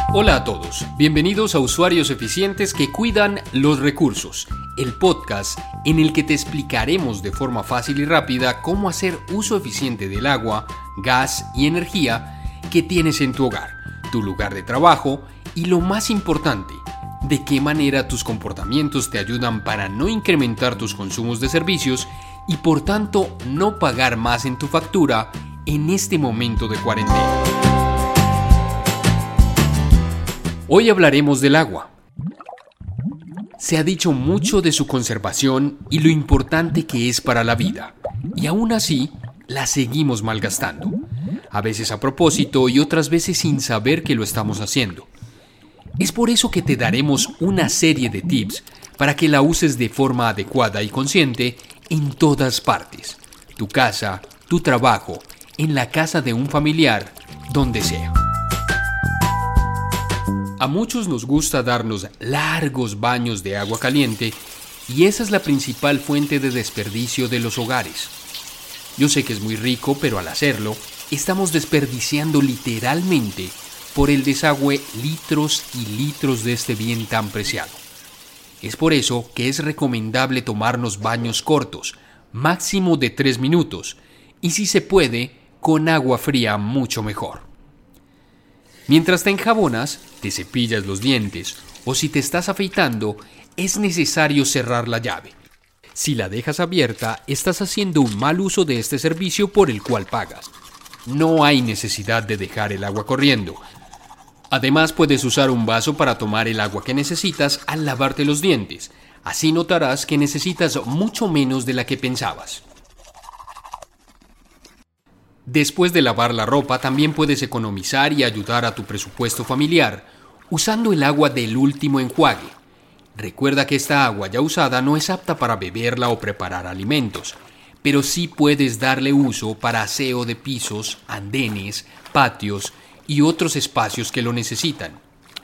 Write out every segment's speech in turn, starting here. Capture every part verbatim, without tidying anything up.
Hola a todos, bienvenidos a Usuarios Eficientes que Cuidan los Recursos, el podcast en el que te explicaremos de forma fácil y rápida cómo hacer uso eficiente del agua, gas y energía que tienes en tu hogar, tu lugar de trabajo y, lo más importante, de qué manera tus comportamientos te ayudan para no incrementar tus consumos de servicios y por tanto no pagar más en tu factura en este momento de cuarentena. Hoy hablaremos del agua. Se ha dicho mucho de su conservación y lo importante que es para la vida, y aún así la seguimos malgastando, a veces a propósito y otras veces sin saber que lo estamos haciendo. Es por eso que te daremos una serie de tips para que la uses de forma adecuada y consciente en todas partes, tu casa, tu trabajo, en la casa de un familiar, donde sea. A muchos nos gusta darnos largos baños de agua caliente y esa es la principal fuente de desperdicio de los hogares. Yo sé que es muy rico, pero al hacerlo, estamos desperdiciando literalmente por el desagüe litros y litros de este bien tan preciado. Es por eso que es recomendable tomarnos baños cortos, máximo de tres minutos, y si se puede, con agua fría mucho mejor. Mientras te enjabonas, te cepillas los dientes o si te estás afeitando, es necesario cerrar la llave. Si la dejas abierta, estás haciendo un mal uso de este servicio por el cual pagas. No hay necesidad de dejar el agua corriendo. Además, puedes usar un vaso para tomar el agua que necesitas al lavarte los dientes. Así notarás que necesitas mucho menos de la que pensabas. Después de lavar la ropa, también puedes economizar y ayudar a tu presupuesto familiar usando el agua del último enjuague. Recuerda que esta agua ya usada no es apta para beberla o preparar alimentos, pero sí puedes darle uso para aseo de pisos, andenes, patios y otros espacios que lo necesitan.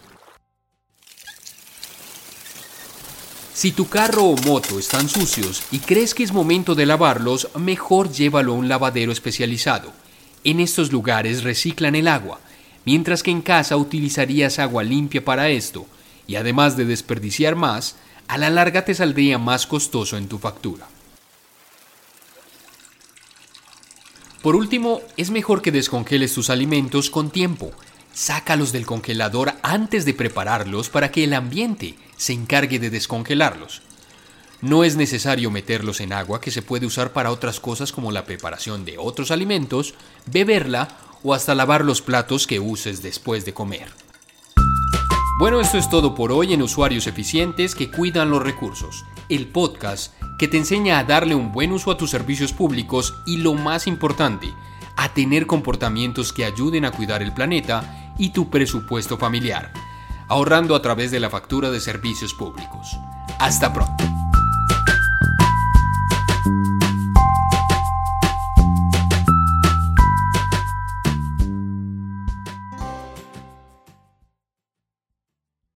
Si tu carro o moto están sucios y crees que es momento de lavarlos, mejor llévalo a un lavadero especializado. En estos lugares reciclan el agua, mientras que en casa utilizarías agua limpia para esto, y además de desperdiciar más, a la larga te saldría más costoso en tu factura. Por último, es mejor que descongeles tus alimentos con tiempo. Sácalos del congelador antes de prepararlos para que el ambiente se encargue de descongelarlos. No es necesario meterlos en agua que se puede usar para otras cosas como la preparación de otros alimentos, beberla o hasta lavar los platos que uses después de comer. Bueno, esto es todo por hoy en Usuarios Eficientes que Cuidan los Recursos, el podcast que te enseña a darle un buen uso a tus servicios públicos y, lo más importante, a tener comportamientos que ayuden a cuidar el planeta y tu presupuesto familiar, ahorrando a través de la factura de servicios públicos. Hasta pronto.